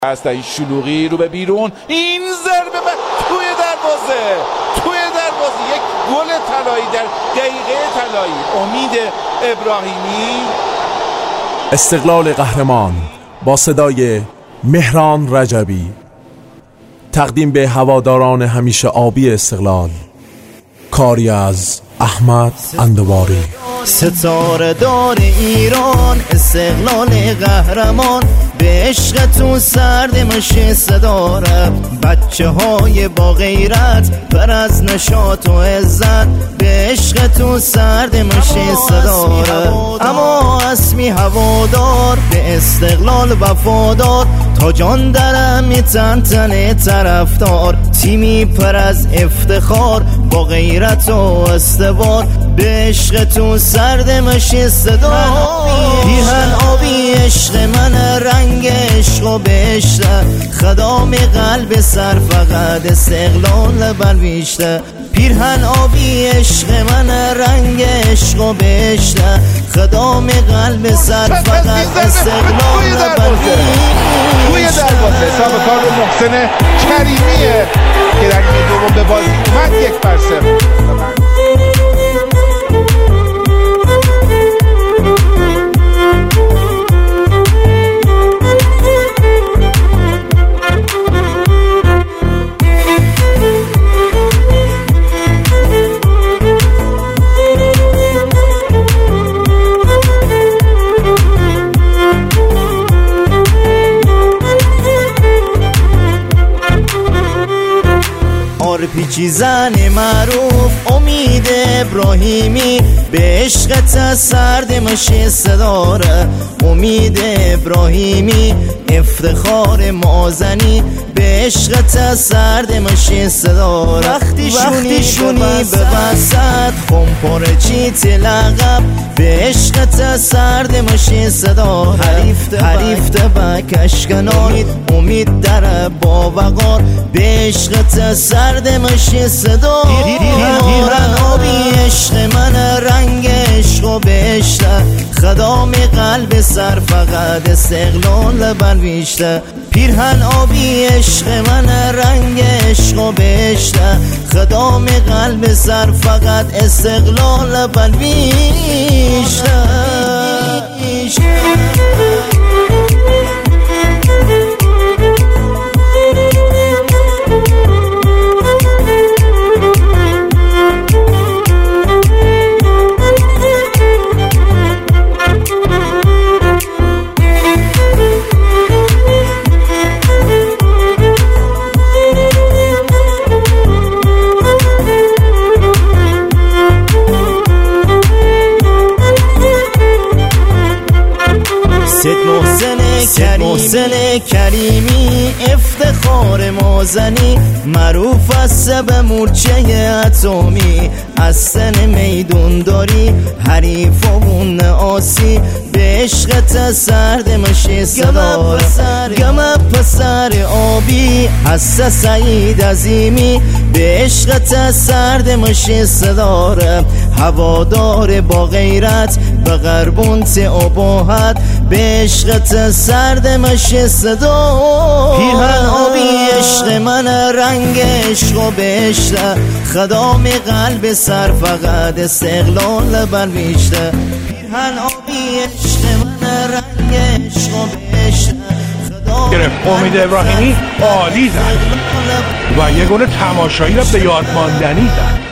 است این شلوغی رو به بیرون، این ضربه توی دروازه یک گل طلایی در دقیقه طلایی. امید ابراهیمی. استقلال قهرمان با صدای مهران رجبی، تقدیم به هواداران همیشه آبی استقلال، کاری از احمد اندواری. ستاره دار ایران، استقلال قهرمان، به عشق تو سرد مشه صداره. بچه های با غیرت پر از نشاط و عزت، به عشق تو سرد مشه صداره. اما اسمی هوادار، به استقلال وفادار، تا جان درم میتنتنه طرفدار. تیمی پر از افتخار، با غیرت و استوار، به عشق تو سرد مشه صدا. پیرهن آبی عشق من، رنگ عشق و بهشته، خدام قلب سر فقط استقلال بر بیشته. پیرهن آبی عشق من، رنگ عشق و بهشته، خدام قلب سر فقط استقلال بر توی دروازه حساب کار محسن کریمیه که در نیمه دوم به بازی اومد. 1-0. پیچی زن معروف امید ابراهیمی، به عشقت سرد مشه صداره. امید ابراهیمی افتخار مازنی، به عشقت سرد مشه صداره. وقتی شونی به وسط خم پر چیت لقب، به عشقت سرد مشه صداره. حریف بکش کنار، امید در با وقار، به عشقت سرد مشه صدا. پیرهن آبی عشق من، رنگ عشق و بهشته، خدام قلب سر فقط استقلال بر بیشته. پیرهن آبی عشق من، رنگ عشق و بهشته، خدام قلب سر فقط استقلال بر بیشته. محسن کریمی افتخار مازنی، معروف است به مورچه اتمی. از سن میدون داری حریفمون آسی، به عشقت سرد مشه صداره. گم پسر آبی هست سعید عظیمی، به عشقت سرد مشه صداره. هوادار با غیرت به غربونت اباحت، به عشقت سرد مشه صدا. پیرهن آبی عشق من، رنگ عشق و بهشته، خدام قلب سر فقط استقلال بر بیشته. پیرهن آبی عشق من، رنگ عشق و بهشته، گرفت. امید ابراهیمی عالی زد و یه گل تماشایی را به یاد ماندنی زد.